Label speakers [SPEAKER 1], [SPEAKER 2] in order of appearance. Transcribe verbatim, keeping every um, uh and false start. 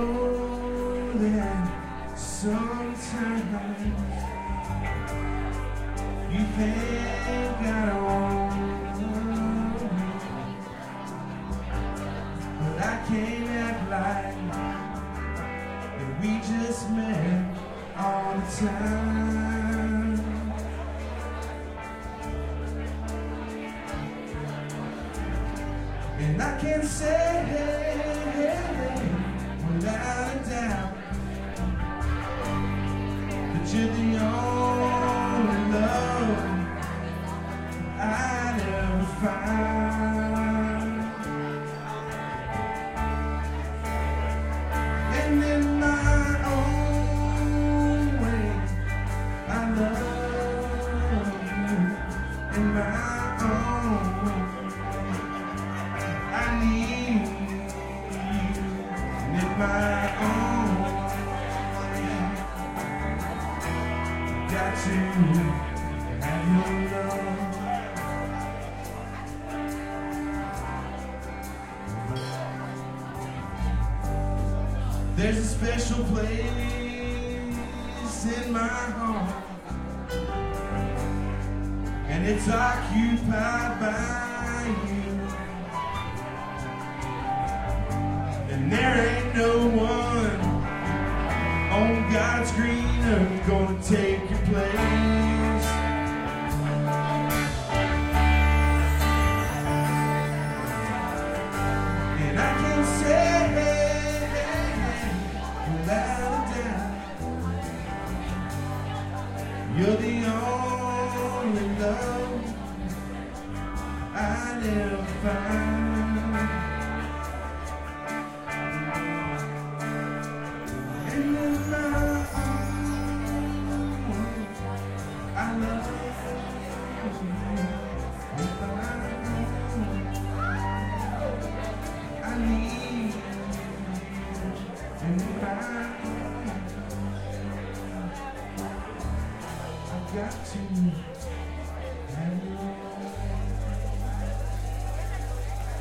[SPEAKER 1] know that sometimes you think I want you, but I can't act like that we just met all the time. And I can say without a doubt that you're the only love I'd ever find. And in my own way, I love you. In my own way, I need you. And in my own way, got to have your love. There's a special place in my heart, and it's occupied by you. And there ain't no one on God's green earth gonna take your place. And I can say without a doubt, you're the only love I'd ever find. And in my own way, I love you. In my own way, I need you. In my own way, I got to